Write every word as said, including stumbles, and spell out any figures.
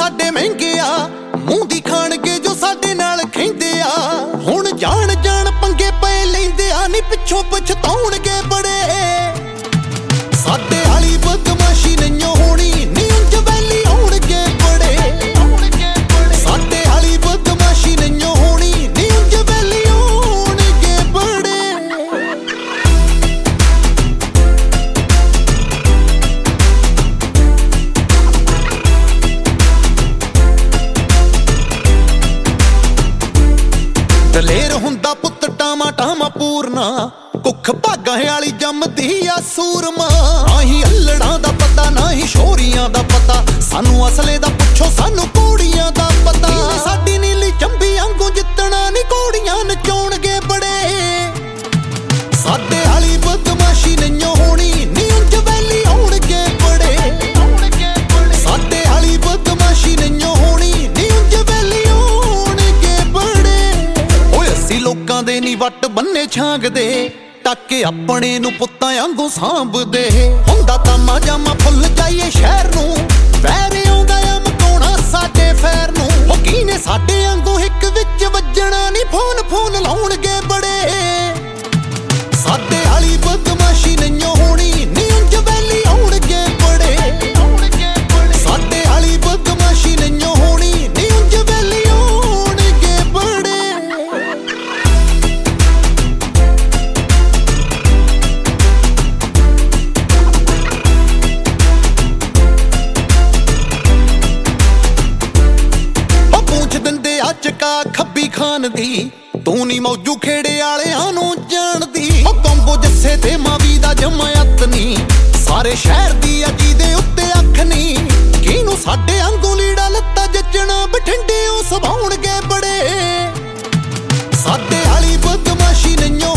ਸਾਡੇ ਮਹਿੰਗੇ ਆ, ਮੂੰਹ ਦੀ ਖਾਣਗੇ ਜੋ ਸਾਡੇ ਨਾਲ ਖਹਿੰਦੇ ਆ। ਹੁਣ ਜਾਣ ਜਾਣ ਪੰਗੇ ਪਏ ਲੈਂਦੇ ਆ, ਨੀ ਪਿੱਛੋਂ ਪਛਤਾਉਣਗੇ ਬੜੇ। ਸਾਡੇ ਵਾਲੀ ਬਦਮਾਸ਼ੀ ਨਹੀਂਓ ਹੋਣੀ, ਨੀ ਉਂਝ ਵੈਲੀ ਆਉਣਗੇ ਬੜੇ। ਸਾਡੇ ਵਾਲੀ ਬਦਮਾਸ਼ੀ ਨਹੀਂਓ ਹੋਣੀ, ਨੀ ਉਂਝ ਵੈਲੀ ਆਉਣਗੇ ਬੜੇ। ਦਲੇਰ ਹੁੰਦਾ ਪੁੱਤ ਟਾਮਾ ਟਾਮਾ ਪੂਰਨਾ, ਕੁੱਖ ਭਾਗਾਂ ਵਾਲੀ ਜੰਮਦੀ ਆ ਸੂਰਮਾ। ਨਾ ਹੀ ਅਲੜਾਂ ਦਾ ਪਤਾ, ਨਾ ਹੀ ਸ਼ੋਰੀਆਂ ਦਾ ਪਤਾ, ਸਾਨੂੰ ਅਸਲੇ ਦਾ ਪੁੱਛੋ ਸਾਨੂੰ ਘੋੜੀਆਂ ਦਾ ਪਤਾ। ਸਾਡੀ ਨੀਲੀ ਚੰਬੀ ਵਾਂਗੂ ਜਿੱਤਣਾ ਨੀ ਘੋੜੀਆਂ ਨਚਾਉਣਗੇ ਬੜੇ। ਸਾਡੇ ਵਾਲੀ ਬਦਮਾਸ਼ੀ ਨਹੀਂਓ ਹੋਣੀ, ਨੀ ਉਂਝ ਵੈਲੀ ਆਉਣਗੇ ਬੜੇ। ਸਾਡੇ ਵਾਲੀ ਬਦਮਾਸ਼ੀ ਨਹੀਂਓ ਹੋਣੀ, ਨੀ ਉਂਝ ਵੈਲੀ ਆਉਣਗੇ ਬੜੇ। ਓਏ ਅਸੀਂ ਲੋਕਾਂ ਦੇ ਨੀ ਵੱਟ ਬੰਨੇ ਛਾਂਗਦੇ, ਟੱਕੇ ਆਪਣੇ ਨੂੰ ਪੁੱਤਾਂ ਵਾਂਗੂ ਸਾਂਭਦੇ। ਹੁੰਦਾ ਤਾਮਾ ਜਾਮਾ ਫੁੱਲ ਜਾਈਏ ਸ਼ਹਿਰ ਨੂੰ, ਵੈਰ ਆਉਂਦਾ ਆ ਮਕਾਉਣਾ ਸਾਡੇ ਫੈਰ ਨੂੰ। ਉਹ ਕੀ ਨੇ ਸਾਡੇ ਵਾਂਗੂ ਹਿੱਕ ਵਿੱਚ ਵੱਜਣਾ, ਨੀ ਫੋਨ ਫੋਨ ਲਾਉਣਗੇ ਬੜੇ। ਸਾਡੇ ਵਾਲੀ ਬਦਮਾਸ਼ੀ ਨਹੀਂਓ ਹੋਣੀ, ਨੀ ਉਂਝ ਵੈਲੀ ਆਉਣਗੇ ਬੜੇ। ਸਾਡੇ ਵਾਲੀ ਬਦਮਾਸ਼ੀ ਨਹੀਂਓ ਹੋਣੀ, ਨੀ ਉਂਝ ਵੈਲੀ ਆਉਣਗੇ ਬੜੇ। ਚਕਾ ਖੱਬੀ ਖਾਨ ਦੀ, ਤੂੰ ਨੀ ਮੌਜੂ ਖੇੜੇ ਵਾਲਿਆਂ ਨੂੰ ਜਾਣਦੀ। ਉਹ ਕੰਬੋ ਜੱਸੇ ਤੇ ਮਾਵੀ ਦਾ ਜਮਾਇਤ ਨੀ, ਸਾਰੇ ਸ਼ਹਿਰ ਦੀ ਆ ਜਿਹਦੇ ਉੱਤੇ ਅੱਖ ਨੀ। ਕਿਹਨੂੰ ਸਾਡੇ ਵਾਂਗੂ ਲੀੜਾ ਲੱਤਾ ਜੱਜਣਾ, ਬਠਿੰਡੇ ਉਹ ਸਵਾਉਣਗੇ ਬੜੇ। ਸਾਡੇ ਵਾਲੀ ਬਦਮਾਸ਼ੀ ਨਹੀਂਓ